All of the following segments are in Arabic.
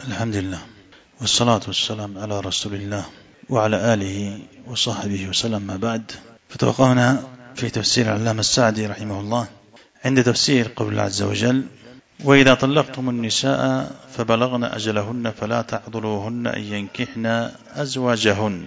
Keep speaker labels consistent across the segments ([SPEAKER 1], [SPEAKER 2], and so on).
[SPEAKER 1] الحمد لله والصلاة والسلام على رسول الله وعلى آله وصحبه وسلم. ما بعد، فتوقعنا في تفسير العلامة السعدي رحمه الله عند تفسير قول الله عز وجل: وإذا طلقتم النساء فبلغن أجلهن فلا تعضلوهن أن ينكحن أزواجهن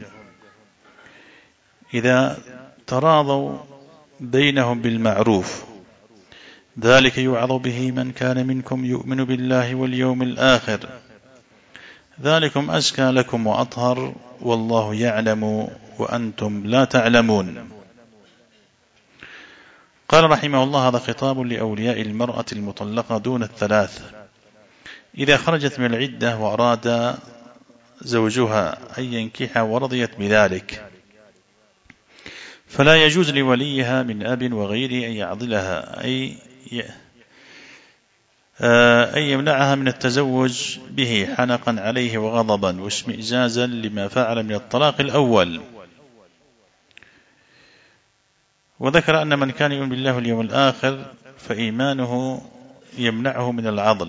[SPEAKER 1] إذا تراضوا بينهم بالمعروف، ذلك يوعظ به من كان منكم يؤمن بالله واليوم الآخر، ذلكم أزكى لكم وأطهر، والله يعلم وأنتم لا تعلمون. قال رحمه الله: هذا خطاب لأولياء المرأة المطلقة دون الثلاث إذا خرجت من العدة وأراد زوجها أن ينكح ورضيت بذلك، فلا يجوز لوليها من أب وغيره أن يعضلها أن يمنعها من التزوج به حنقا عليه وغضبا واشمئزازا لما فعل من الطلاق الأول. وذكر أن من كان يؤمن بالله واليوم الآخر فإيمانه يمنعه من العضل،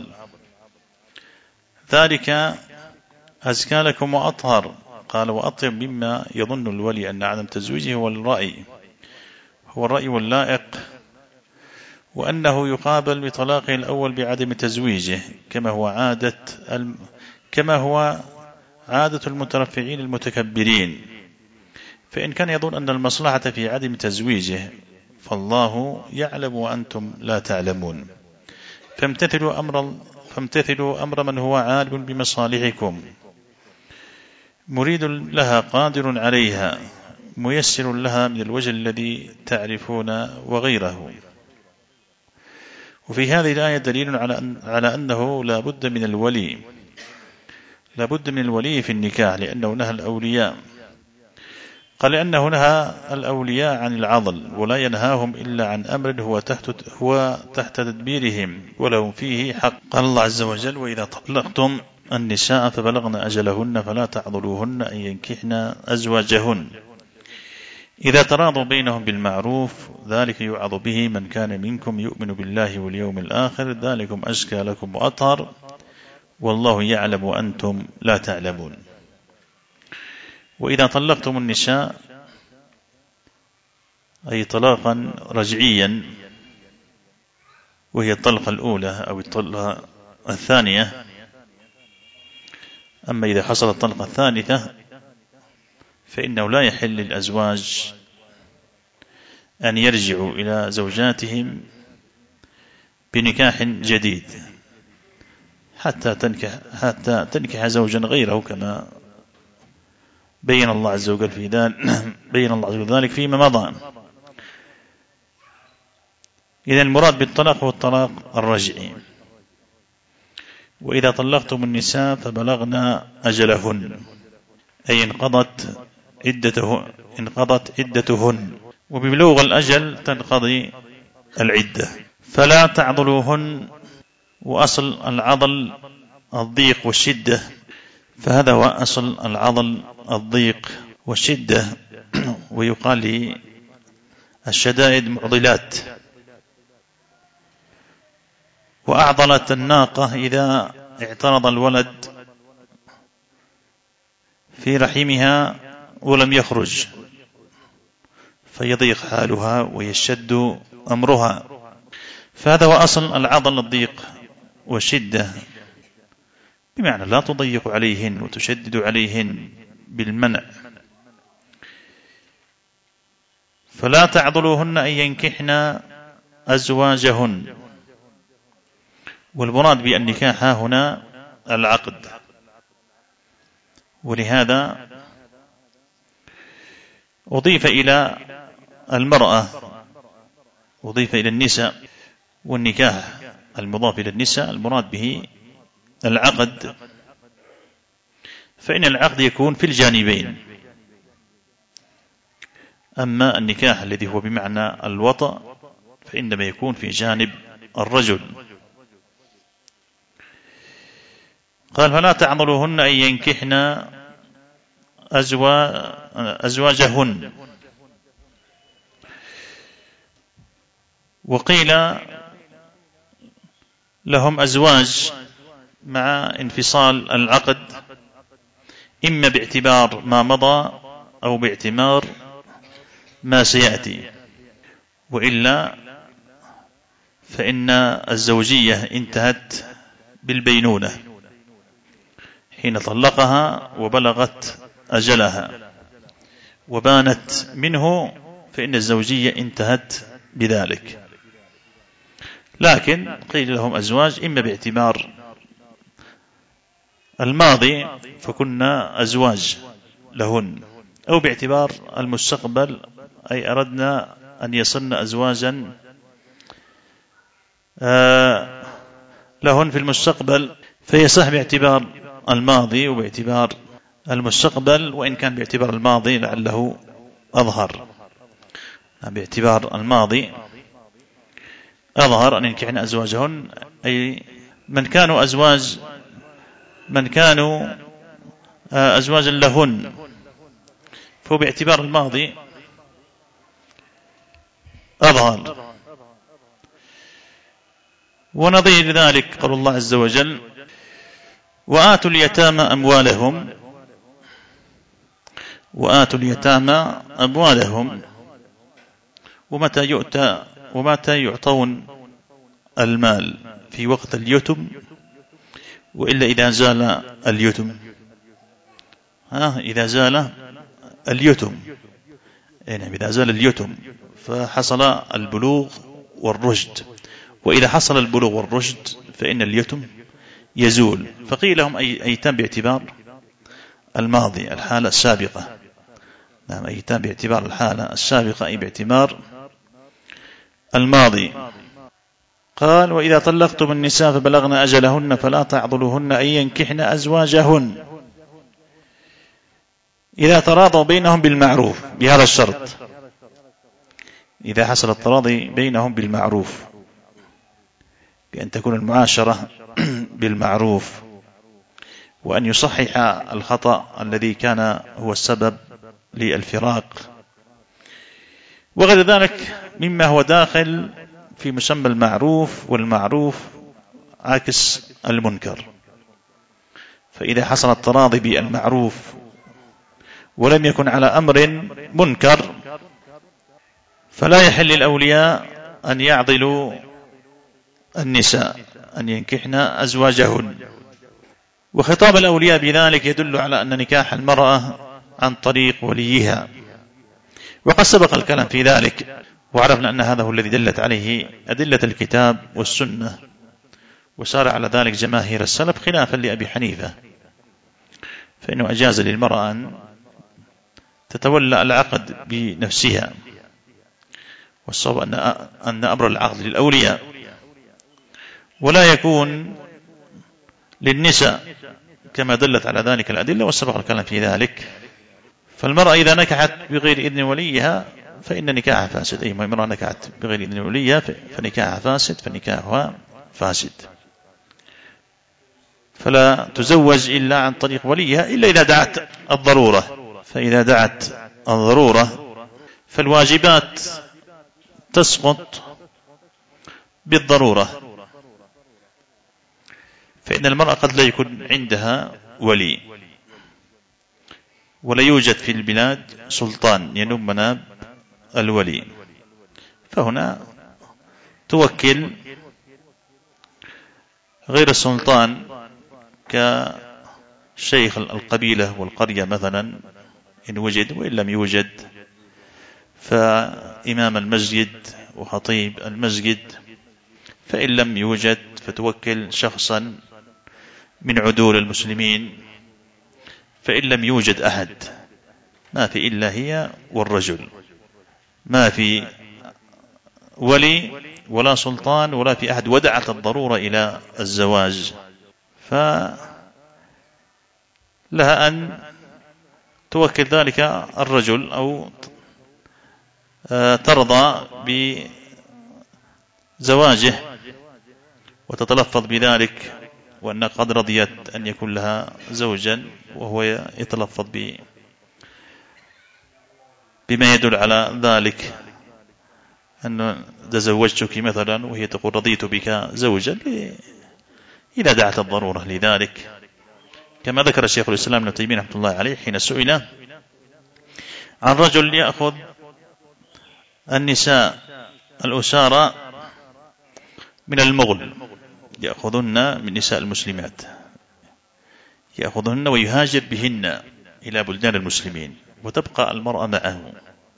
[SPEAKER 1] ذلك أزكى لكم وأطهر. قال: وأطيب مما يظن الولي أن عدم تزويجه هو الرأي واللائق، وأنه يقابل بطلاقه الأول بعدم تزويجه كما هو عادة المترفعين المتكبرين. فإن كان يظن أن المصلحة في عدم تزويجه فالله يعلم وأنتم لا تعلمون، فامتثلوا أمر من هو عالم بمصالحكم، مريد لها قادر عليها، ميسر لها من الوجه الذي تعرفون وغيره. وفي هذه الآية دليل على أنه لا بد من الولي في النكاح، لأنه نهى الأولياء. قال: لأنه نهى الأولياء عن العضل، ولا ينهاهم إلا عن أمر هو تحت تدبيرهم ولهم فيه حق. قال الله عز وجل: وإذا طلقتم النساء فبلغن أجلهن فلا تعضلوهن أن ينكحن أزواجهن إذا تراضوا بينهم بالمعروف، ذلك يوعظ به من كان منكم يؤمن بالله واليوم الآخر، ذلكم أزكى لكم وأطهر، والله يعلم وأنتم لا تعلمون. وإذا طلقتم النساء أي طلاقا رجعيا، وهي الطلقة الأولى أو الطلقة الثانية. أما إذا حصلت الطلقة الثالثة فإنه لا يحل للأزواج أن يرجعوا إلى زوجاتهم بنكاح جديد حتى تنكح زوجا غيره، كما بين الله عز وجل ذلك فيما مضى. إذن المراد بالطلاق هو الطلاق الرجعي. وإذا طلقتم النساء فبلغن أجلهن أي انقضت عدتهن، وببلوغ الأجل تنقضي العدة. فلا تعضلوهن، وأصل العضل الضيق والشدة، فهذا هو أصل العضل الضيق والشدة. ويقال للشدائد معضلات. وأعضلت الناقة إذا اعترض الولد في رحمها ولم يخرج فيضيق حالها ويشد أمرها، فهذا هو أصل العضل الضيق والشدة، بمعنى لا تضيق عليهن وتشدد عليهن بالمنع. فلا تعضلوهن أن ينكحن أزواجهن، والمراد بالنكاح هنا العقد. ولهذا أضيف إلى المرأة، أضيف إلى النساء، والنكاح المضاف إلى النساء المراد به العقد، فإن العقد يكون في الجانبين. أما النكاح الذي هو بمعنى الوطأ فإنما يكون في جانب الرجل. قال: فلا تعضلوهن أن ينكحن أزواجهن. وقيل لهم أزواج مع انفصال العقد، إما باعتبار ما مضى أو باعتبار ما سيأتي، وإلا فإن الزوجية انتهت بالبينونة حين طلقها وبلغت أجلها وبانت منه، فإن الزوجية انتهت بذلك. لكن قيل لهم أزواج إما باعتبار الماضي فكنا أزواج لهن، أو باعتبار المستقبل، أي أردنا أن يصلن أزواجا لهن في المستقبل، فيصح باعتبار الماضي وباعتبار المستقبل، وإن كان باعتبار الماضي لعله أظهر. باعتبار الماضي أظهر أن ينكحن أزواجهن، أي من كانوا أزواجا لهن، فهو باعتبار الماضي أظهر. ونظير ذلك قول الله عز وجل: وآتوا اليتامى أموالهم ومتى يعطون المال في وقت اليتم، وإلا إذا زال اليتم. إذا زال اليتم، إذا زال اليتم فحصل البلوغ والرشد، وإذا حصل البلوغ والرشد فإن اليتم يزول. فقيل لهم أيتام باعتبار الماضي، الحالة السابقة. نعم، أيتام باعتبار الحالة السابقة، أي باعتبار الماضي. قال: وإذا طلقتم النساء فبلغن أجلهن فلا تعضلوهن أن ينكحن أزواجهن إذا تراضوا بينهم بالمعروف، بهذا الشرط: إذا حصل التراضي بينهم بالمعروف، بأن تكون المعاشرة بالمعروف، وأن يصحح الخطأ الذي كان هو السبب للفراق، وغير ذلك مما هو داخل في مسمى المعروف، والمعروف عكس المنكر. فإذا حصل التراضي بالمعروف ولم يكن على أمر منكر، فلا يحل للأولياء أن يعضلوا النساء أن ينكحن أزواجهن. وخطاب الأولياء بذلك يدل على أن نكاح المرأة عن طريق وليها، وقد سبق الكلام في ذلك، وعرفنا أن هذا هو الذي دلت عليه أدلة الكتاب والسنة، وسار على ذلك جماهير السلف خلافا لأبي حنيفة، فإنه أجاز للمرأة أن تتولى العقد بنفسها، والصواب أن أمر العقد للأولياء، ولا يكون للنساء كما دلت على ذلك الأدلة، وسبق الكلام في ذلك. فالمرأة إذا نكحت بغير إذن وليها فإن نكاحها فاسد. أي امرأة نكحت بغير إذن وليها فنكاحها فاسد، فلا تزوج إلا عن طريق وليها، إلا إذا دعت الضرورة. فإذا دعت الضرورة فالواجبات تسقط بالضرورة، فإن المرأة قد لا يكون عندها ولي، ولا يوجد في البلاد سلطان ينوب مناب الولي، فهنا توكل غير السلطان كشيخ القبيلة والقرية مثلا إن وجد، وإن لم يوجد فإمام المسجد وخطيب المسجد، فإن لم يوجد فتوكل شخصا من عدول المسلمين، فإن لم يوجد أحد، ما في إلا هي والرجل، ما في ولي ولا سلطان ولا في أحد، ودعت الضرورة إلى الزواج، فلها أن توكل ذلك الرجل، أو ترضى بزواجه وتتلفظ بذلك، وأن قد رضيت أن يكون لها زوجا، وهو يتلفظ بما يدل على ذلك، أن تزوجتك مثلا وهي تقول رضيت بك زوجا، إذا دعت الضرورة لذلك، كما ذكر الشيخ الإسلام ابن تيمية رحمه الله عليه حين سئل عن رجل يأخذ النساء الأسارى من المغل، يأخذن من نساء المسلمات، يأخذهن ويهاجر بهن إلى بلدان المسلمين، وتبقى المرأة معه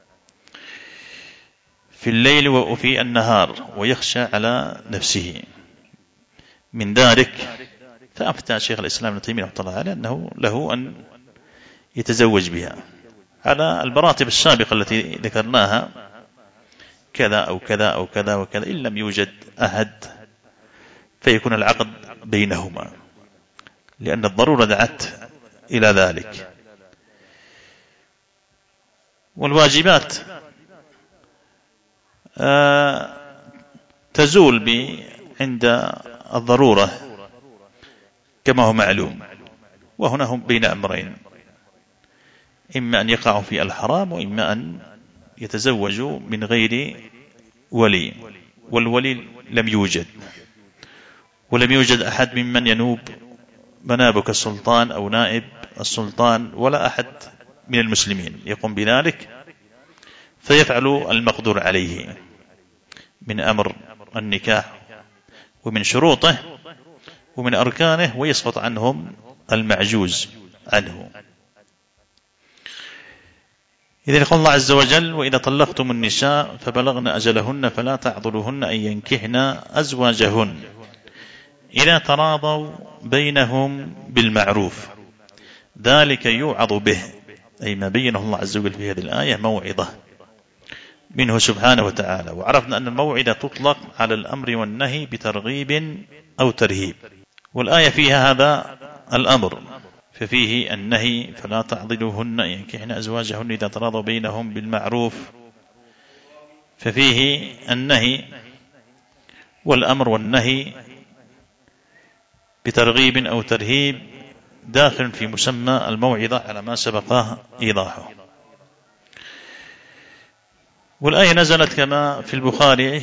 [SPEAKER 1] في الليل وفي النهار، ويخشى على نفسه من ذلك. فأفتى شيخ الإسلام ابن تيمية رحمه الله عليه أنه له أن يتزوج بها على المراتب السابقة التي ذكرناها، كذا أو كذا أو كذا وكذا، إن لم يوجد أحد فيكون العقد بينهما، لأن الضرورة دعت إلى ذلك. والواجبات تزول عند الضرورة كما هو معلوم، وهنا هم بين أمرين، إما أن يقعوا في الحرام، وإما أن يتزوجوا من غير ولي، والولي لم يوجد، ولم يوجد أحد ممن ينوب منابك السلطان أو نائب السلطان، ولا أحد من المسلمين يقوم بذلك، فيفعل المقدور عليه من أمر النكاح ومن شروطه ومن أركانه، ويسقط عنهم المعجوز عنه. إذا يقول الله عز وجل: وإذا طلقتم النساء فبلغن أجلهن فلا تعضلوهن أن ينكحن أزواجهن إذا تراضوا بينهم بالمعروف ذلك يوعظ به، أي ما بينه الله عز وجل في هذه الآية موعظة منه سبحانه وتعالى. وعرفنا أن الموعظة تطلق على الأمر والنهي بترغيب أو ترهيب، والآية فيها هذا الأمر، ففيه النهي فلا تعضلوهن ينكحن أزواجهن إذا تراضوا بينهم بالمعروف، ففيه النهي والأمر والنهي بترغيب أو ترهيب داخل في مسمى الموعظة على ما سبق إيضاحه. والآية نزلت كما في البخاري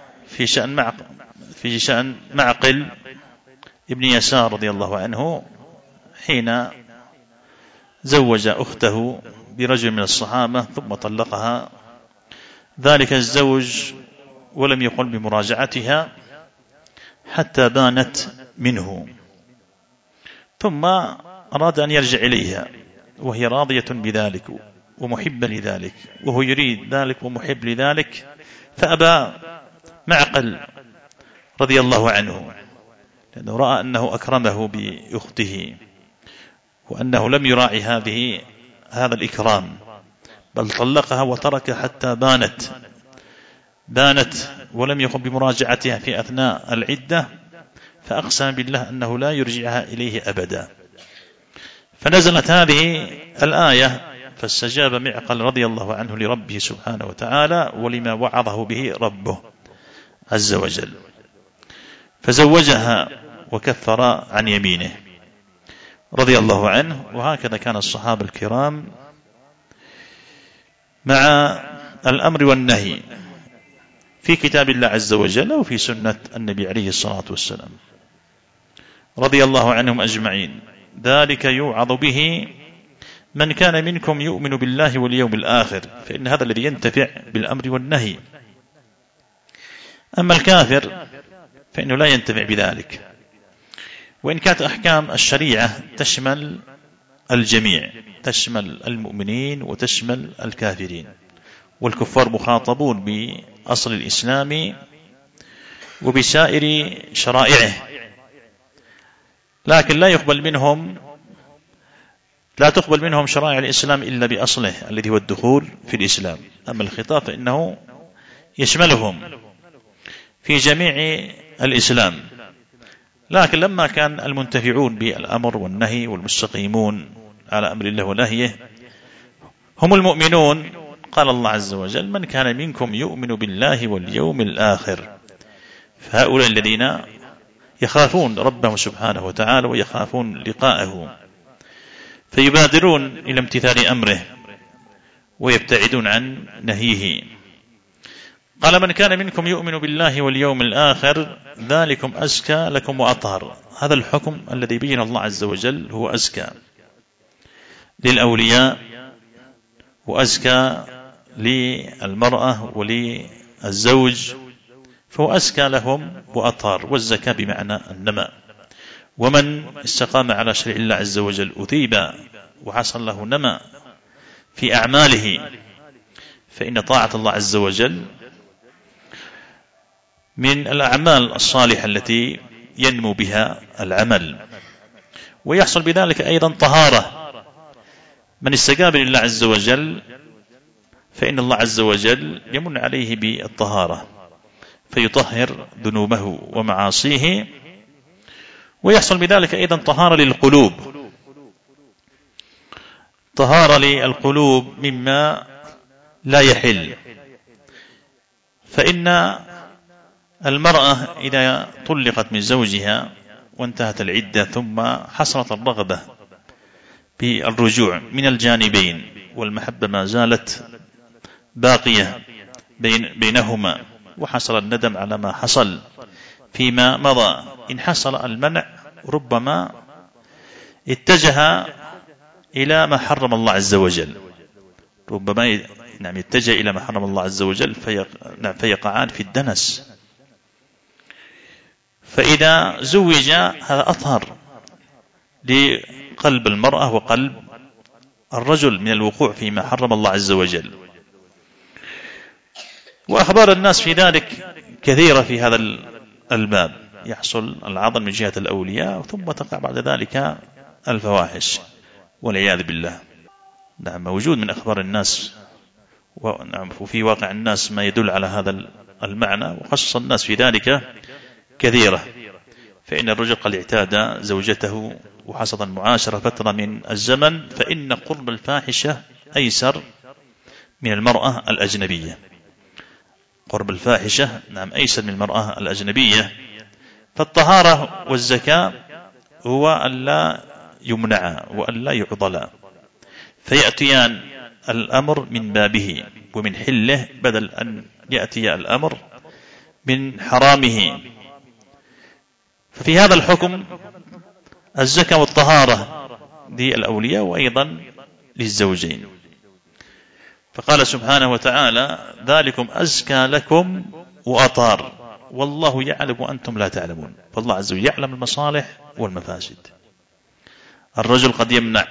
[SPEAKER 1] في شأن معقل ابن يسار رضي الله عنه، حين زوج أخته برجل من الصحابة ثم طلقها ذلك الزوج ولم يقل بمراجعتها حتى بانت منه، ثم أراد أن يرجع إليها وهي راضية بذلك ومحبة لذلك، وهو يريد ذلك ومحب لذلك، فأبى معقل رضي الله عنه، لأنه رأى أنه أكرمه بأخته، وأنه لم يراعي هذا الإكرام، بل طلقها وترك حتى بانت ولم يقم بمراجعتها في أثناء العدة، فأقسم بالله أنه لا يرجعها إليه أبدا. فنزلت هذه الآية فاستجاب معقل رضي الله عنه لربه سبحانه وتعالى ولما وعظه به ربه عز وجل، فزوجها وكفر عن يمينه رضي الله عنه. وهكذا كان الصحابة الكرام مع الأمر والنهي في كتاب الله عز وجل وفي سنة النبي عليه الصلاة والسلام رضي الله عنهم أجمعين. ذلك يوعظ به من كان منكم يؤمن بالله واليوم الآخر، فإن هذا الذي ينتفع بالأمر والنهي. أما الكافر فإنه لا ينتفع بذلك، وإن كانت أحكام الشريعة تشمل الجميع، تشمل المؤمنين وتشمل الكافرين، والكفار مخاطبون بأصل الإسلام وبسائر شرائعه، لكن لا تقبل منهم شرائع الإسلام إلا بأصله الذي هو الدخول في الإسلام. أما الخطاب فإنه يشملهم في جميع الإسلام، لكن لما كان المنتفعون بالأمر والنهي والمستقيمون على أمر الله ونهيه هم المؤمنون، قال الله عز وجل: من كان منكم يؤمن بالله واليوم الآخر، فهؤلاء الذين يخافون ربهم سبحانه وتعالى ويخافون لقاءه، فيبادرون إلى امتثال أمره ويبتعدون عن نهيه. قال من كان منكم يؤمن بالله واليوم الآخر ذلكم أزكى لكم وأطهر. هذا الحكم الذي بين الله عز وجل هو أزكى للأولياء وأزكى للمرأة وللزوج، فهو أزكى لهم وأطهر. والزكاة بمعنى النماء. ومن استقام على شرع الله عز وجل أثيب وحصل له نماء في أعماله، فإن طاعة الله عز وجل من الأعمال الصالحة التي ينمو بها العمل، ويحصل بذلك أيضا طهارة. من استجاب لله عز وجل فإن الله عز وجل يمن عليه بالطهارة فيطهر ذنوبه ومعاصيه، ويحصل بذلك أيضا طهارة للقلوب، طهارة للقلوب مما لا يحل. فإن المرأة إذا طلقت من زوجها وانتهت العدة ثم حصلت الرغبة بالرجوع من الجانبين والمحبة ما زالت باقية بينهما، وحصل الندم على ما حصل فيما مضى، إن حصل المنع ربما اتجه إلى ما حرم الله عز وجل، ربما يتجه إلى ما حرم الله عز وجل فيقعان في الدنس. فإذا زوج هذا أطهر لقلب المرأة وقلب الرجل من الوقوع فيما حرم الله عز وجل. وأخبار الناس في ذلك كثيرة في هذا الباب، يحصل العظم من جهة الأولياء ثم تقع بعد ذلك الفواحش والعياذ بالله. نعم، موجود من أخبار الناس وفي واقع الناس ما يدل على هذا المعنى، وخصص الناس في ذلك كثيرة. فإن الرجل قد اعتاد زوجته وحصل المعاشرة فترة من الزمن، فإن قرب الفاحشة أيسر من المرأة الأجنبية. قرب الفاحشة نعم أيسر من المرأة الأجنبية. فالطهارة والزكاة هو ألا يمنع وألا يعضل، فيأتيان الأمر من بابه ومن حله بدل أن يأتي الأمر من حرامه. ففي هذا الحكم الزكاة والطهارة للأولياء وأيضا للزوجين. فقال سبحانه وتعالى ذلكم أزكى لكم وأطهر والله يعلم وأنتم لا تعلمون. فالله عز وجل يعلم المصالح والمفاسد. الرجل قد يمنع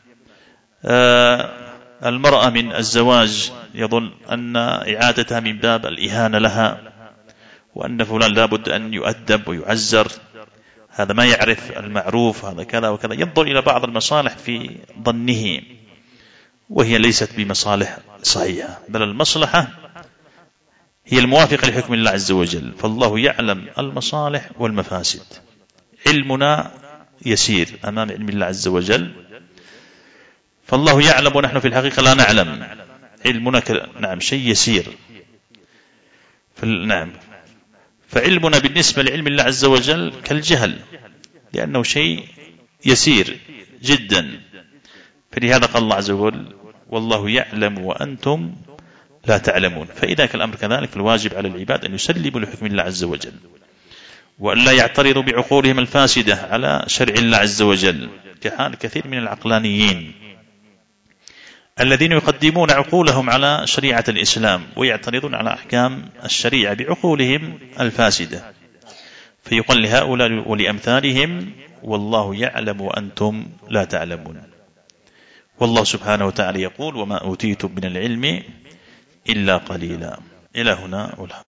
[SPEAKER 1] المرأة من الزواج، يظن أن إعادتها من باب الإهانة لها، وأن فلان لابد أن يؤدب ويعزر، هذا ما يعرف المعروف، هذا كذا وكذا، ينظر إلى بعض المصالح في ظنه وهي ليست بمصالح صحيحة، بل المصلحة هي الموافقة لحكم الله عز وجل. فالله يعلم المصالح والمفاسد. علمنا يسير أمام علم الله عز وجل، فالله يعلم ونحن في الحقيقة لا نعلم. علمنا نعم شيء يسير. نعم، فعلمنا بالنسبة لعلم الله عز وجل كالجهل، لأنه شيء يسير جدا. فلهذا قال الله عز وجل والله يعلم وأنتم لا تعلمون. فإذا كان الأمر كذلك الواجب على العباد أن يسلموا لحكم الله عز وجل، وأن لا يعترضوا بعقولهم الفاسدة على شرع الله عز وجل، كحال كثير من العقلانيين الذين يقدمون عقولهم على شريعة الإسلام ويعترضون على أحكام الشريعة بعقولهم الفاسدة. فيقال لهؤلاء ولأمثالهم والله يعلم وأنتم لا تعلمون. والله سبحانه وتعالى يقول وما أوتيتم من العلم إلا قليلا. إلى هنا والحمد.